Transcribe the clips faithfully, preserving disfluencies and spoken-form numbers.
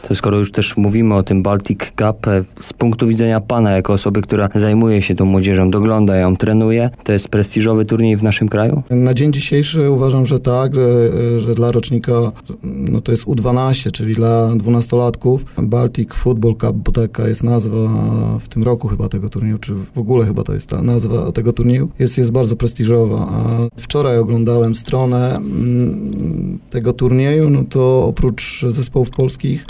To skoro już też mówimy o tym Baltic Cup, z punktu widzenia pana, jako osoby, która zajmuje się tą młodzieżą, dogląda ją, trenuje, to jest prestiżowy turniej w naszym kraju? Na dzień dzisiejszy uważam, że tak, że, że dla rocznika no to jest U dwanaście, czyli dla dwunastolatków. Baltic Football Cup, bo taka jest nazwa w tym roku chyba tego turnieju, czy w ogóle chyba to jest ta nazwa tego turnieju, jest, jest bardzo prestiżowa. A wczoraj oglądałem stronę tego turnieju, no to oprócz zespołów polskich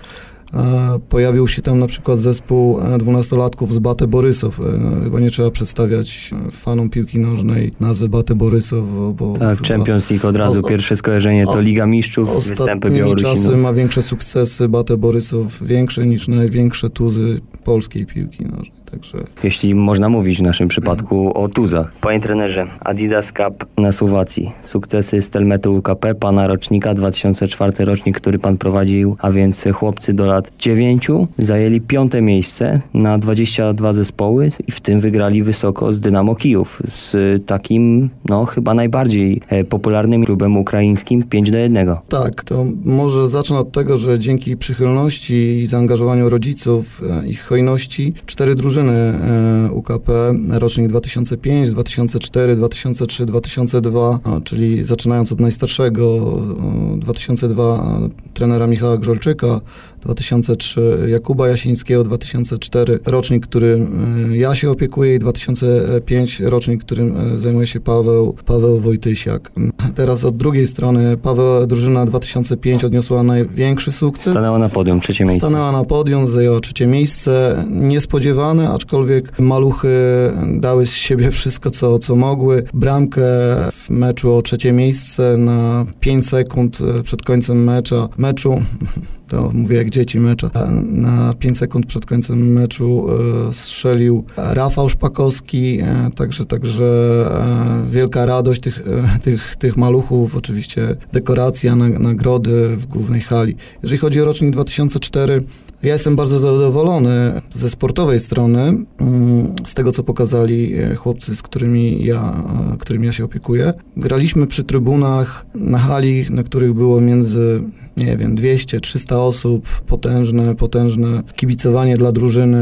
pojawił się tam na przykład zespół dwunastolatków z Bate Borysow. Chyba nie trzeba przedstawiać fanom piłki nożnej nazwy Bate Borysow. Bo tak, Champions League od razu, o, pierwsze skojarzenie to Liga Mistrzów, występy Białorusinów. Ostatnimi czasy ma większe sukcesy Bate Borysow, większe niż największe tuzy polskiej piłki nożnej. Także... Jeśli można mówić w naszym przypadku o tuzach. Panie trenerze, Adidas Cup na Słowacji. Sukcesy Stelmetu U K P, pana rocznika, dwa tysiące czwarty rocznik, który pan prowadził, a więc chłopcy do lat dziewięciu zajęli piąte miejsce na dwadzieścia dwa zespoły i w tym wygrali wysoko z Dynamo Kijów, z takim, no chyba najbardziej popularnym klubem ukraińskim pięć do jednego. Tak, to może zacznę od tego, że dzięki przychylności i zaangażowaniu rodziców, ich hojności, cztery drużyny U K P, rocznik dwa tysiące piąty, dwa tysiące czwarty, dwa tysiące trzeci, dwa tysiące drugi, czyli zaczynając od najstarszego, dwa tysiące drugi trenera Michała Grzolczyka, dwa tysiące trzeci Jakuba Jasińskiego, dwa tysiące czwarty rocznik, którym ja się opiekuję i dwa tysiące piąty rocznik, którym zajmuje się Paweł, Paweł Wojtysiak. Teraz od drugiej strony Paweł, drużyna dwa tysiące piąty odniosła największy sukces. Stanęła na podium, trzecie miejsce. Stanęła na podium, zajęła trzecie miejsce. Niespodziewane, aczkolwiek maluchy dały z siebie wszystko, co, co mogły. Bramkę w meczu o trzecie miejsce na pięć sekund przed końcem mecza, meczu. To mówię jak dzieci mecza. Na pięć sekund przed końcem meczu e, strzelił Rafał Szpakowski, e, także, także e, wielka radość tych, e, tych, tych maluchów, oczywiście dekoracja, na, nagrody w głównej hali. Jeżeli chodzi o rocznik dwa tysiące czwarty, ja jestem bardzo zadowolony ze sportowej strony, z tego, co pokazali chłopcy, z którymi ja, którymi ja się opiekuję. Graliśmy przy trybunach na hali, na których było między, nie wiem, dwieście trzysta osób, potężne, potężne kibicowanie dla drużyny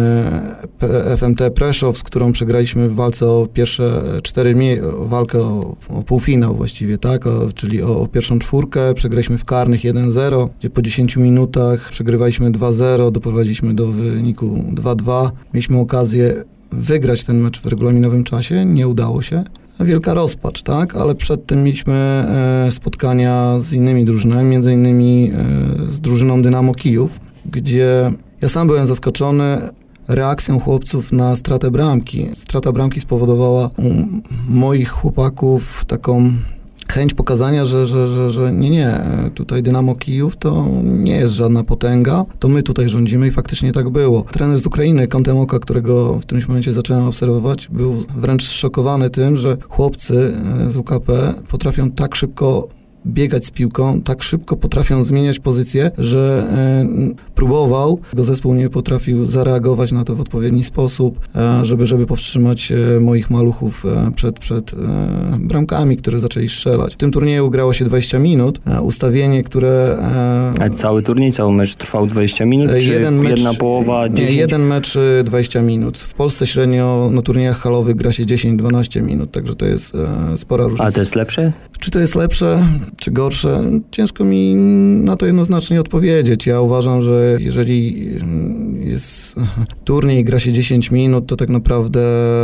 F M T Preszów, z którą przegraliśmy w walce o pierwsze cztery mie- walkę o, o półfinał właściwie, tak, o, czyli o, o pierwszą czwórkę. Przegraliśmy w karnych jeden zero, gdzie po dziesięciu minutach przegrywaliśmy dwa zero, doprowadziliśmy do wyniku dwa dwa. Mieliśmy okazję wygrać ten mecz w regulaminowym czasie, nie udało się. Wielka rozpacz, tak? Ale przed tym mieliśmy e, spotkania z innymi drużynami, między innymi e, z drużyną Dynamo Kijów, gdzie ja sam byłem zaskoczony reakcją chłopców na stratę bramki. Strata bramki spowodowała u moich chłopaków taką chęć pokazania, że, że, że, że nie, nie, tutaj Dynamo Kijów to nie jest żadna potęga, to my tutaj rządzimy i faktycznie tak było. Trener z Ukrainy, kątem oka, którego w którymś momencie zacząłem obserwować, był wręcz zszokowany tym, że chłopcy z U K P potrafią tak szybko biegać z piłką, tak szybko potrafią zmieniać pozycję, że e, próbował, go zespół nie potrafił zareagować na to w odpowiedni sposób, e, żeby, żeby powstrzymać e, moich maluchów e, przed, przed e, bramkami, które zaczęli strzelać. W tym turnieju grało się dwadzieścia minut, e, ustawienie, które... E, A cały turniej, cały mecz trwał dwadzieścia minut, czy jeden mecz, jedna połowa dziesięć? Nie, jeden mecz dwadzieścia minut. W Polsce średnio na turniejach halowych gra się dziesięć dwanaście minut, także to jest e, spora różnica. Ale to jest lepsze? Czy to jest lepsze? Czy gorsze? Ciężko mi na to jednoznacznie odpowiedzieć. Ja uważam, że jeżeli jest turniej, gra się dziesięć minut, to tak naprawdę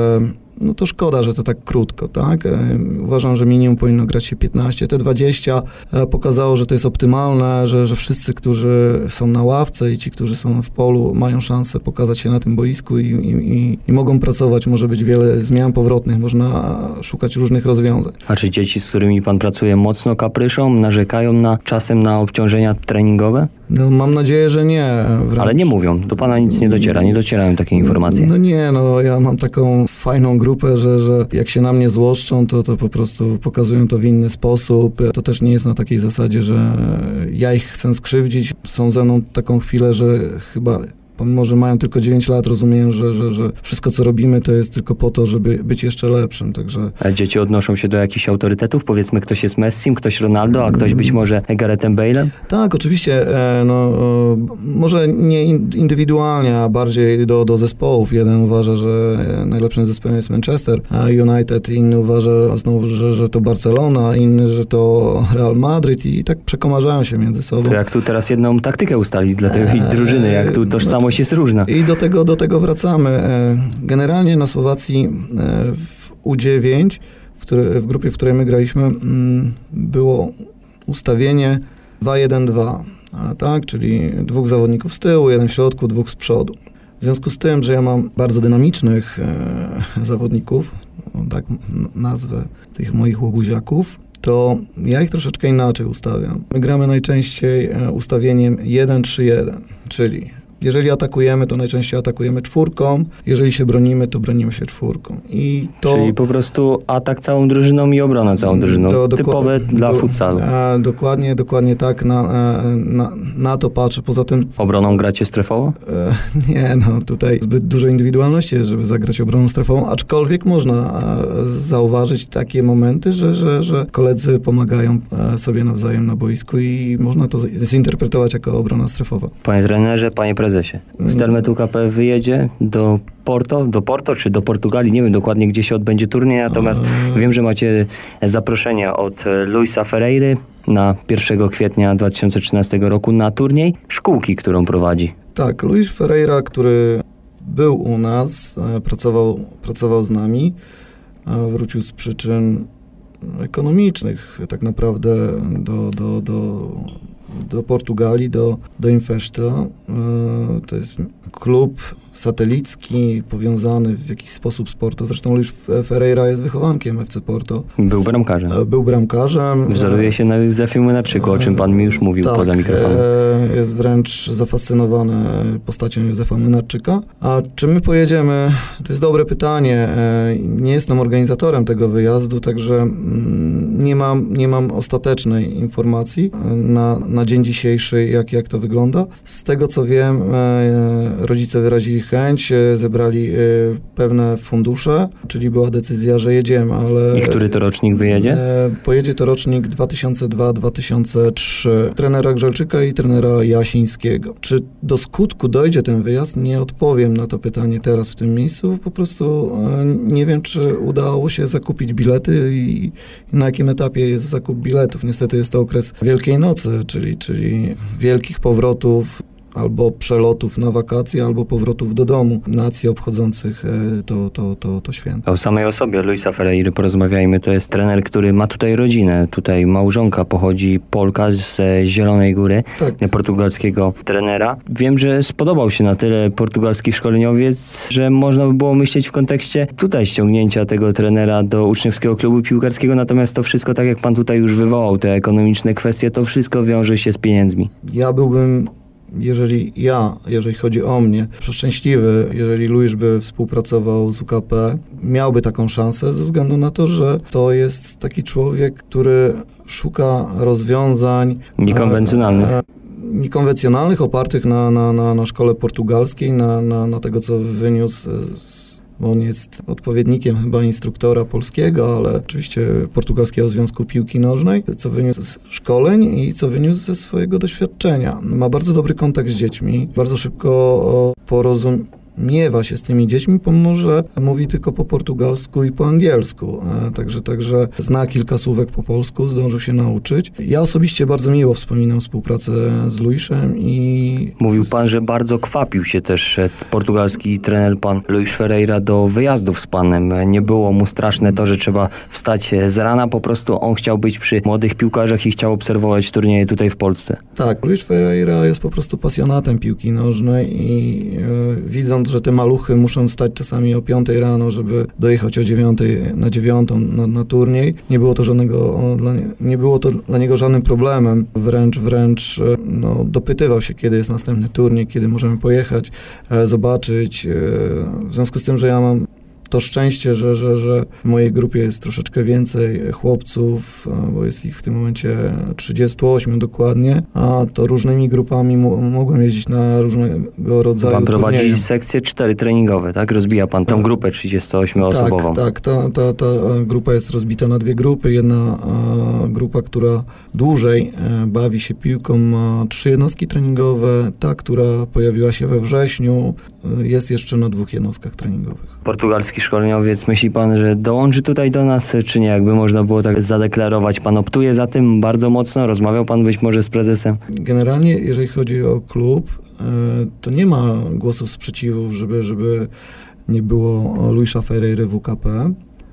no to szkoda, że to tak krótko, tak? Uważam, że minimum powinno grać się piętnaście. Te dwadzieścia pokazało, że to jest optymalne, że, że wszyscy, którzy są na ławce i ci, którzy są w polu, mają szansę pokazać się na tym boisku i, i, i mogą pracować. Może być wiele zmian powrotnych, można szukać różnych rozwiązań. A czy dzieci, z którymi pan pracuje, mocno kapryszą, narzekają na czasem na obciążenia treningowe? No mam nadzieję, że nie. Wręcz... Ale nie mówią, do pana nic nie dociera, nie docierają takie informacje. No nie, no ja mam taką fajną grupę, że, że jak się na mnie złoszczą, to, to po prostu pokazują to w inny sposób. To też nie jest na takiej zasadzie, że ja ich chcę skrzywdzić. Są ze mną taką chwilę, że chyba pomimo że mają tylko dziewięć lat, rozumieją, że, że, że wszystko, co robimy, to jest tylko po to, żeby być jeszcze lepszym, także... A dzieci odnoszą się do jakichś autorytetów? Powiedzmy, ktoś jest Messim, ktoś Ronaldo, a ktoś być może Garethem Bale'em? Tak, oczywiście, no, może nie indywidualnie, a bardziej do, do zespołów. Jeden uważa, że najlepszym zespołem jest Manchester United, inny uważa znowu, że, że to Barcelona, inny, że to Real Madrid i tak przekomarzają się między sobą. To jak tu teraz jedną taktykę ustalić dla tej drużyny, jak tu tożsamość jest różna. I do tego, do tego wracamy. Generalnie na Słowacji w U dziewięć, w, który, w grupie, w której my graliśmy, było ustawienie dwa jeden dwa, tak? Czyli dwóch zawodników z tyłu, jeden w środku, dwóch z przodu. W związku z tym, że ja mam bardzo dynamicznych e, zawodników, tak nazwę tych moich łobuziaków, to ja ich troszeczkę inaczej ustawiam. My gramy najczęściej ustawieniem jeden trzy jeden, czyli jeżeli atakujemy, to najczęściej atakujemy czwórką, jeżeli się bronimy, to bronimy się czwórką. I to, czyli po prostu atak całą drużyną i obrona całą drużyną, to typowe do, dla futsalu. A, dokładnie, dokładnie tak na, na, na to patrzę. Poza tym... Obroną gracie strefową? E, nie, no tutaj zbyt dużo indywidualności jest, żeby zagrać obroną strefową, aczkolwiek można e, zauważyć takie momenty, że, że, że koledzy pomagają e, sobie nawzajem na boisku i można to zinterpretować jako obrona strefowa. Panie trenerze, panie prezesie, Stelmet U K P wyjedzie do Porto, do Porto czy do Portugalii, nie wiem dokładnie, gdzie się odbędzie turniej, natomiast wiem, że macie zaproszenie od Luisa Ferreiry na pierwszego kwietnia dwa tysiące trzynastego roku na turniej szkółki, którą prowadzi. Tak, Luis Ferreira, który był u nas, pracował, pracował z nami, wrócił z przyczyn ekonomicznych tak naprawdę do, do, do, do Portugalii, do, do Infesta. To jest klub satelicki, powiązany w jakiś sposób z Porto. Zresztą Luis Ferreira jest wychowankiem F C Porto. Był bramkarzem. Był bramkarzem. Wzoruje się na Józefie Młynarczyku, o czym pan mi już mówił tak, poza mikrofonem. Jest wręcz zafascynowany postacią Józefa Młynarczyka. A czy my pojedziemy? To jest dobre pytanie. Nie jestem organizatorem tego wyjazdu, także nie mam, nie mam ostatecznej informacji na, na dzień dzisiejszy, jak, jak to wygląda. Z tego, co wiem, rodzice wyrazili chęć, zebrali pewne fundusze, czyli była decyzja, że jedziemy, ale... I który to rocznik wyjedzie? Pojedzie to rocznik dwa tysiące drugi dwa tysiące trzeci. Trenera Grzelczyka i trenera Jasińskiego. Czy do skutku dojdzie ten wyjazd? Nie odpowiem na to pytanie teraz w tym miejscu. Po prostu nie wiem, czy udało się zakupić bilety i na jakim etapie jest zakup biletów. Niestety jest to okres Wielkiej Nocy, czyli, czyli wielkich powrotów, albo przelotów na wakacje, albo powrotów do domu nacji obchodzących to, to, to, to święto. O samej osobie Luisa Ferreiry porozmawiajmy. To jest trener, który ma tutaj rodzinę. Tutaj małżonka pochodzi, Polka z Zielonej Góry, tak. Portugalskiego trenera. Wiem, że spodobał się na tyle portugalski szkoleniowiec, że można by było myśleć w kontekście tutaj ściągnięcia tego trenera do uczniowskiego klubu piłkarskiego, natomiast to wszystko, tak jak pan tutaj już wywołał, te ekonomiczne kwestie, to wszystko wiąże się z pieniędzmi. Ja byłbym Jeżeli ja, jeżeli chodzi o mnie, przeszczęśliwy, jeżeli Luis by współpracował z U K P, miałby taką szansę ze względu na to, że to jest taki człowiek, który szuka rozwiązań niekonwencjonalnych, e, e, niekonwencjonalnych opartych na, na, na, na szkole portugalskiej, na, na, na tego, co wyniósł z bo on jest odpowiednikiem chyba instruktora polskiego, ale oczywiście Portugalskiego Związku Piłki Nożnej, co wyniósł z szkoleń i co wyniósł ze swojego doświadczenia. Ma bardzo dobry kontakt z dziećmi, bardzo szybko porozumiewa się z tymi dziećmi, pomimo że mówi tylko po portugalsku i po angielsku. Także, także zna kilka słówek po polsku, zdążył się nauczyć. Ja osobiście bardzo miło wspominam współpracę z Luisem i... Mówił pan, że bardzo kwapił się też portugalski trener, pan Luis Ferreira, do wyjazdów z panem. Nie było mu straszne to, że trzeba wstać z rana, po prostu on chciał być przy młodych piłkarzach i chciał obserwować turnieje tutaj w Polsce. Tak, Luis Ferreira jest po prostu pasjonatem piłki nożnej i yy, widząc, że te maluchy muszą wstać czasami o piątej rano, żeby dojechać o dziewiątej na dziewiątą na, na turniej. Nie było to żadnego, o, dla nie, nie było to dla niego żadnym problemem. Wręcz, wręcz no, dopytywał się, kiedy jest następny turniej, kiedy możemy pojechać, e, zobaczyć. E, w związku z tym, że ja mam to szczęście, że, że, że w mojej grupie jest troszeczkę więcej chłopców, bo jest ich w tym momencie trzydziestu ośmiu dokładnie, a to różnymi grupami m- mogłem jeździć na różnego rodzaju Pan prowadzi turnieje. sekcje cztery treningowe, tak? Rozbija pan tą grupę trzydziestoośmioosobową. Tak, tak. Ta, ta, ta grupa jest rozbita na dwie grupy. Jedna a, grupa, która dłużej e, bawi się piłką, ma trzy jednostki treningowe. Ta, która pojawiła się we wrześniu, e, jest jeszcze na dwóch jednostkach treningowych. Portugalski szkoleniowiec, myśli pan, że dołączy tutaj do nas, czy nie? Jakby można było tak zadeklarować. Pan optuje za tym bardzo mocno? Rozmawiał pan być może z prezesem? Generalnie, jeżeli chodzi o klub, e, to nie ma głosów sprzeciwów, żeby, żeby nie było Luisa Ferreiry W K P.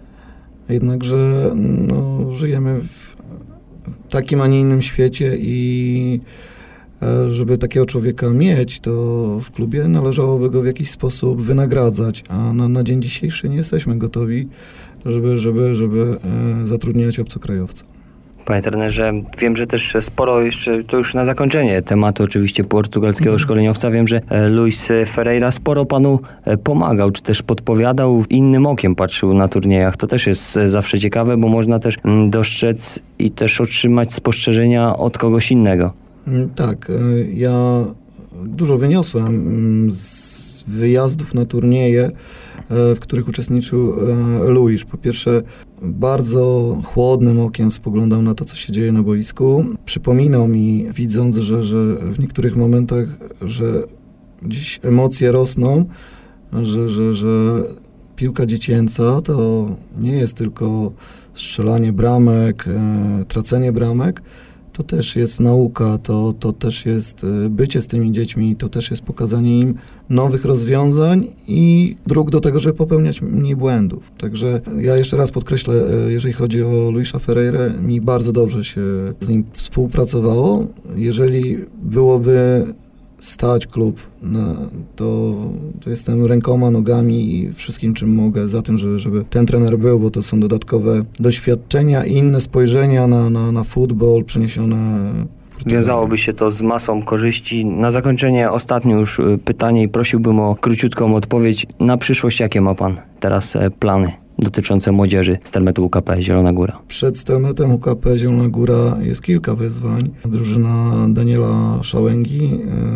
Jednakże no, żyjemy w takim, a nie innym świecie i e, żeby takiego człowieka mieć, to w klubie należałoby go w jakiś sposób wynagradzać, a na, na dzień dzisiejszy nie jesteśmy gotowi, żeby, żeby, żeby e, zatrudniać obcokrajowca. Panie trenerze, wiem, że też sporo jeszcze, to już na zakończenie tematu oczywiście portugalskiego Mhm. szkoleniowca, wiem, że e, Luis Ferreira sporo panu e, pomagał, czy też podpowiadał, innym okiem patrzył na turniejach. To też jest e, zawsze ciekawe, bo można też mm, dostrzec i też otrzymać spostrzeżenia od kogoś innego. Mm, Tak, e, ja dużo wyniosłem mm, z wyjazdów na turnieje, e, w których uczestniczył e, Luis. Po pierwsze, bardzo chłodnym okiem spoglądał na to, co się dzieje na boisku. Przypominał mi, widząc, że, że w niektórych momentach, że gdzieś emocje rosną, że, że, że piłka dziecięca to nie jest tylko strzelanie bramek, e, tracenie bramek, to też jest nauka, to, to też jest e, bycie z tymi dziećmi, to też jest pokazanie im nowych rozwiązań i dróg do tego, żeby popełniać mniej błędów. Także ja jeszcze raz podkreślę, e, jeżeli chodzi o Luisa Ferreirę, mi bardzo dobrze się z nim współpracowało. Jeżeli byłoby stać klub, no, to, to jestem rękoma, nogami i wszystkim, czym mogę za tym, żeby, żeby ten trener był, bo to są dodatkowe doświadczenia i inne spojrzenia na, na, na futbol przeniesione. Wiązałoby się to z masą korzyści. Na zakończenie ostatnie już y, pytanie i prosiłbym o króciutką odpowiedź. Na przyszłość jakie ma pan teraz e, plany dotyczące młodzieży Stelmetu U K P Zielona Góra? Przed Stelmetem U K P Zielona Góra jest kilka wyzwań. Drużyna Daniela Szałęgi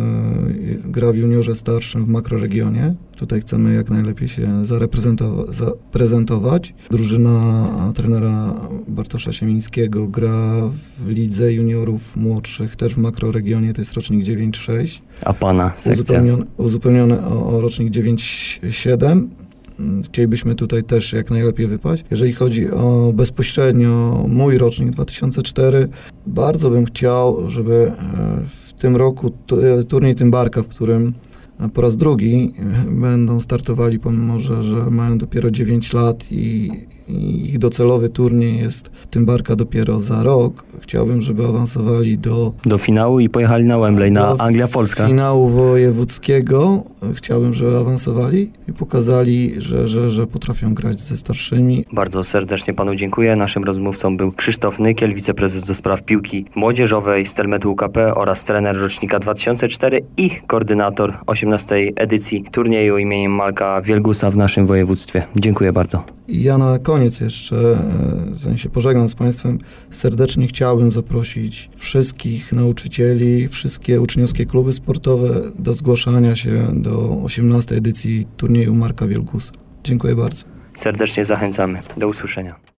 e, gra w juniorze starszym w makroregionie. Tutaj chcemy jak najlepiej się zareprezentowa- zaprezentować. Drużyna trenera Bartosza Siemińskiego gra w lidze juniorów młodszych, też w makroregionie, to jest rocznik dziewięć sześć. A pana sekcja? Uzupełniony, uzupełniony o, o rocznik dziewięć siedem. Chcielibyśmy tutaj też jak najlepiej wypaść. Jeżeli chodzi o bezpośrednio mój rocznik dwa tysiące cztery, bardzo bym chciał, żeby w tym roku turniej Tymbarka, w którym po raz drugi będą startowali, pomimo że, że mają dopiero dziewięć lat i, i ich docelowy turniej jest Tymbarka dopiero za rok. Chciałbym, żeby awansowali do... Do finału i pojechali na Wembley, na Anglia-Polska. finału wojewódzkiego. Chciałbym, żeby awansowali i pokazali, że, że, że potrafią grać ze starszymi. Bardzo serdecznie panu dziękuję. Naszym rozmówcą był Krzysztof Nykiel, wiceprezes do spraw piłki młodzieżowej Stelmetu U K P oraz trener rocznika dwa tysiące cztery i koordynator osiemnastej edycji turnieju imieniem Marka Wielgusa w naszym województwie. Dziękuję bardzo. I ja na koniec jeszcze, e, zanim się pożegnam z Państwem, serdecznie chciałbym zaprosić wszystkich nauczycieli, wszystkie uczniowskie kluby sportowe do zgłaszania się do osiemnastej edycji turnieju Marka Wielgusa. Dziękuję bardzo. Serdecznie zachęcamy. Do usłyszenia.